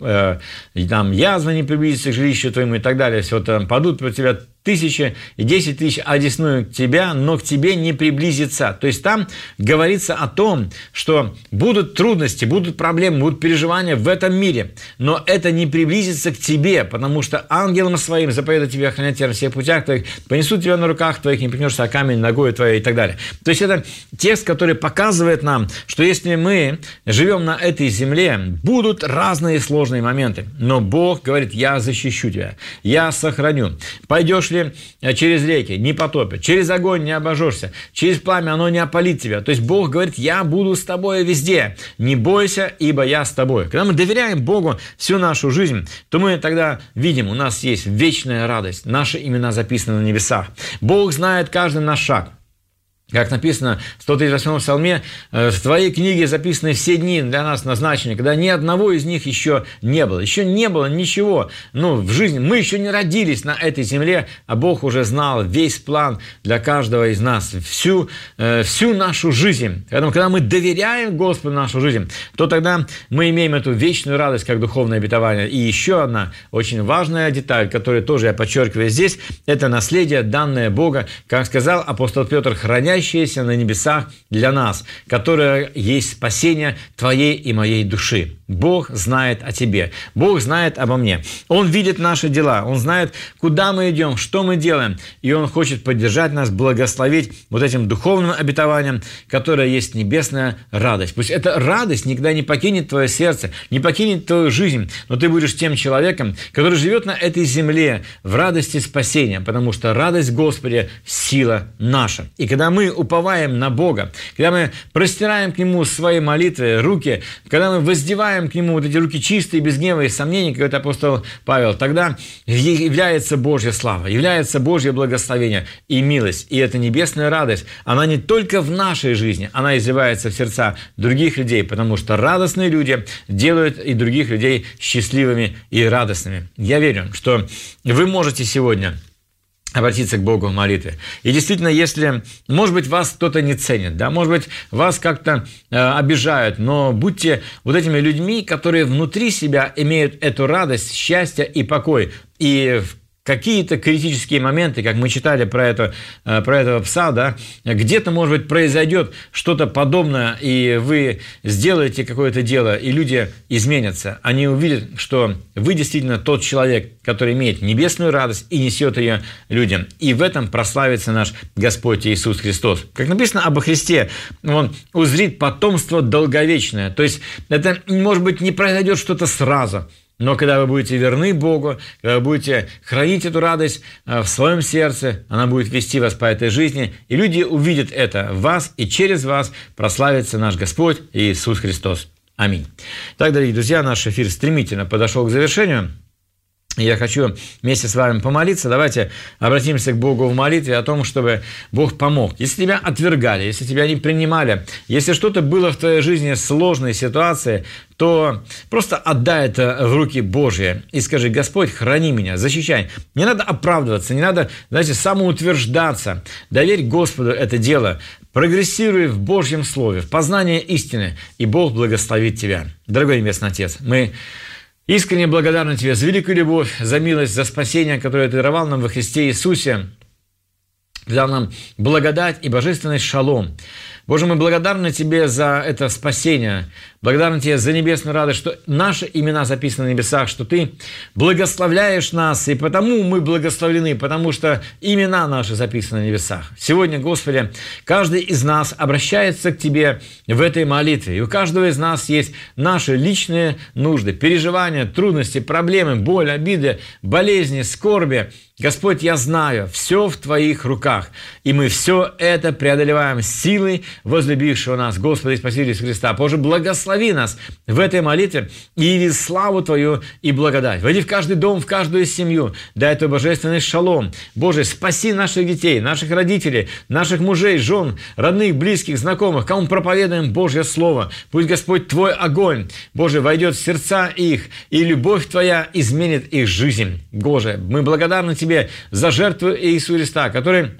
язва не приблизится к жилищу твоему и так далее, все там падут против тебя 1000 и 10 тысяч одесную тебя, но к тебе не приблизится. То есть там говорится о том, что будут трудности, будут проблемы, будут переживания в этом мире, но это не приблизится к тебе, потому что ангелам своим заповедует тебе охранять тебя на всех путях твоих, понесут тебя на руках твоих, не пнешься о камень ногой твоей и так далее. То есть это текст, который показывает нам, что если мы живем на этой земле, будут разные сложные моменты, но Бог говорит: я защищу тебя, я сохраню. Пойдешь ли через реки, не потопят, через огонь не обожжешься, через пламя оно не опалит тебя. То есть Бог говорит: я буду с тобой везде, не бойся, ибо я с тобой. Когда мы доверяем Богу всю нашу жизнь, то мы тогда видим, у нас есть вечная радость, наши имена записаны на небесах. Бог знает каждый наш шаг. Как написано в 138-м псалме, в твоей книге записаны все дни для нас назначены, когда ни одного из них еще не было. Еще не было ничего. В жизни мы еще не родились на этой земле, а Бог уже знал весь план для каждого из нас, всю нашу жизнь. Поэтому, когда мы доверяем Господу нашу жизнь, то тогда мы имеем эту вечную радость, как духовное обетование. И еще одна очень важная деталь, которую тоже я подчеркиваю здесь, это наследие, данное Бога, как сказал апостол Петр, хранящийся на небесах для нас, которое есть спасение твоей и моей души. Бог знает о тебе, Бог знает обо мне. Он видит наши дела, Он знает, куда мы идем, что мы делаем, и Он хочет поддержать нас, благословить вот этим духовным обетованием, которое есть небесная радость. Пусть эта радость никогда не покинет твое сердце, не покинет твою жизнь, но ты будешь тем человеком, который живет на этой земле в радости спасения, потому что радость Господа – сила наша. И когда мы уповаем на Бога, когда мы простираем к Нему свои молитвы, руки, когда мы воздеваем к Нему вот эти руки чистые, без гнева и сомнений, как говорит апостол Павел, тогда является Божья слава, является Божье благословение и милость. И эта небесная радость, она не только в нашей жизни, она изливается в сердца других людей, потому что радостные люди делают и других людей счастливыми и радостными. Я верю, что вы можете сегодня обратиться к Богу в молитве. И действительно, если, может быть, вас кто-то не ценит, да, может быть, вас как-то обижают, но будьте вот этими людьми, которые внутри себя имеют эту радость, счастье и покой. И в какие-то критические моменты, как мы читали про этого пса, да, где-то, может быть, произойдет что-то подобное, и вы сделаете какое-то дело, и люди изменятся. Они увидят, что вы действительно тот человек, который имеет небесную радость и несет ее людям. И в этом прославится наш Господь Иисус Христос. Как написано об Христе, Он узрит потомство долговечное. То есть это, может быть, не произойдет что-то сразу, но когда вы будете верны Богу, когда вы будете хранить эту радость в своем сердце, она будет вести вас по этой жизни, и люди увидят это в вас, и через вас прославится наш Господь Иисус Христос. Аминь. Так, дорогие друзья, наш эфир стремительно подошел к завершению. Я хочу вместе с вами помолиться. Давайте обратимся к Богу в молитве о том, чтобы Бог помог. Если тебя отвергали, если тебя не принимали, если что-то было в твоей жизни сложной ситуации, то просто отдай это в руки Божьи и скажи: Господь, храни меня, защищай. Не надо оправдываться, не надо, знаете, самоутверждаться. Доверь Господу это дело. Прогрессируй в Божьем Слове, в познании истины, и Бог благословит тебя. Дорогой Небесный Отец, мы искренне благодарны Тебе за великую любовь, за милость, за спасение, которое Ты даровал нам во Христе Иисусе. Ты дал нам благодать и божественный шалом. Боже, мы благодарны Тебе за это спасение, благодарны Тебе за небесную радость, что наши имена записаны на небесах, что Ты благословляешь нас, и потому мы благословлены, потому что имена наши записаны на небесах. Сегодня, Господи, каждый из нас обращается к Тебе в этой молитве, и у каждого из нас есть наши личные нужды, переживания, трудности, проблемы, боль, обиды, болезни, скорби. Господь, я знаю, все в Твоих руках, и мы все это преодолеваем силой возлюбившего нас, Господа и Спасителя Иисуса Христа. Боже, благослови нас в этой молитве и яви славу Твою и благодать. Войди в каждый дом, в каждую семью, дай Твой божественный шалом. Боже, спаси наших детей, наших родителей, наших мужей, жен, родных, близких, знакомых, кому проповедуем Божье Слово. Пусть, Господь, Твой огонь, Боже, войдет в сердца их, и любовь Твоя изменит их жизнь. Боже, мы благодарны Тебе за жертву Иисуса Христа, который,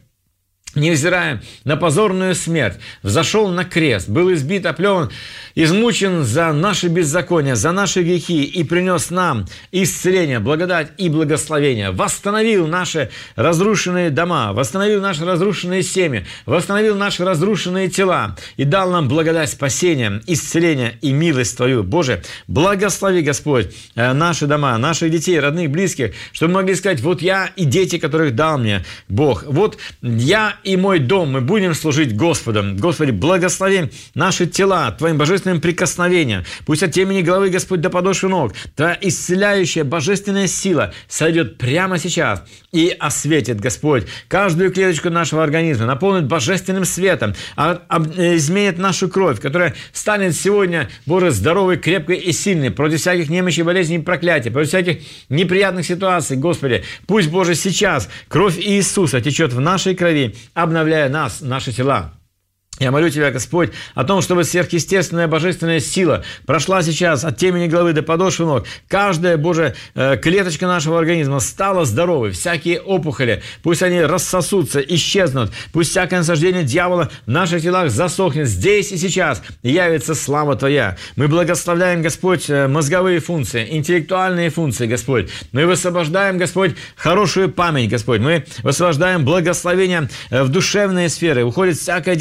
невзирая на позорную смерть, взошел на крест, был избит, оплеван, измучен за наши беззакония, за наши грехи и принес нам исцеление, благодать и благословение, восстановил наши разрушенные дома, восстановил наши разрушенные семьи, восстановил наши разрушенные тела и дал нам благодать спасения, исцеления и милость Твою. Боже, благослови, Господь, наши дома, наших детей, родных, близких, чтобы мы могли сказать: вот я и дети, которых дал мне Бог, вот я и мой дом, мы будем служить Господом. Господи, благослови наши тела Твоим божественным прикосновением. Пусть от темени головы, Господь, до подошвы ног Твоя исцеляющая божественная сила сойдет прямо сейчас и осветит, Господь, каждую клеточку нашего организма, наполнит божественным светом, изменит нашу кровь, которая станет сегодня, Боже, здоровой, крепкой и сильной, против всяких немощей, болезней и проклятий, против всяких неприятных ситуаций, Господи. Пусть, Боже, сейчас кровь Иисуса течет в нашей крови, обновляя нас, наши тела. Я молю Тебя, Господь, о том, чтобы сверхъестественная божественная сила прошла сейчас от темени головы до подошвы ног. Каждая, Боже, клеточка нашего организма стала здоровой. Всякие опухоли, пусть они рассосутся, исчезнут. Пусть всякое насаждение дьявола в наших телах засохнет здесь и сейчас. И явится слава Твоя. Мы благословляем, Господь, мозговые функции, интеллектуальные функции, Господь. Мы высвобождаем, Господь, хорошую память, Господь. Мы высвобождаем благословение в душевные сферы. Уходит всякая депрессия,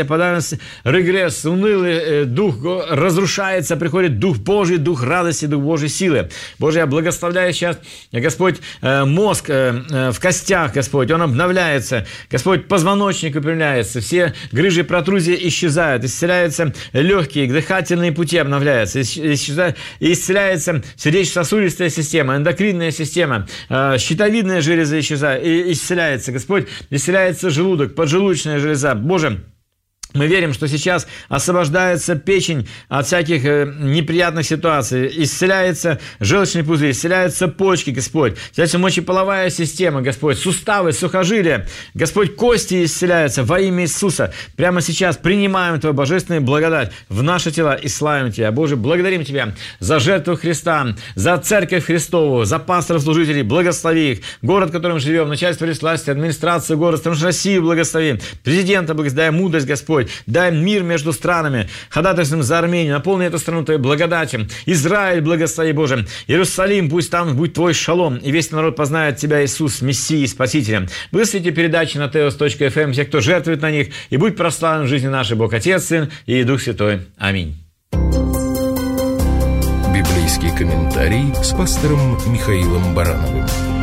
подай регресс, унылый дух разрушается, приходит Дух Божий, Дух радости, Дух Божьей силы. Боже, я благословляю сейчас, Господь, мозг в костях, Господь, он обновляется, Господь, позвоночник выпрямляется, все грыжи, протрузии исчезают, исцеляются легкие, дыхательные пути обновляются, исцеляется сердечно-сосудистая система, эндокринная система, щитовидная железа исцеляется, Господь, исцеляется желудок, поджелудочная железа. Боже, мы верим, что сейчас освобождается печень от всяких неприятных ситуаций, исцеляется желчный пузырь, исцеляются почки, Господь, исцеляется мочеполовая система, Господь, суставы, сухожилия, Господь, кости исцеляются во имя Иисуса. Прямо сейчас принимаем Твою божественную благодать в наши тела и славим Тебя. Боже, благодарим Тебя за жертву Христа, за Церковь Христову, за пасторов, служителей, благослови их, город, в котором живем, начальство власти, администрацию города, Россию благослови, президента благослови, дай мудрость, Господь, дай мир между странами, ходатайствуем за Армению, наполни эту страну Твоей благодатью. Израиль, благослови, Боже. Иерусалим, пусть там будет Твой шалом, и весь народ познает Тебя, Иисус, Мессией, Спасителем. Выслите передачи на teos.fm, все, кто жертвует на них, и будь прославлен в жизни нашей Бог Отец, Сын и Дух Святой. Аминь. Библейский комментарий с пастором Михаилом Барановым.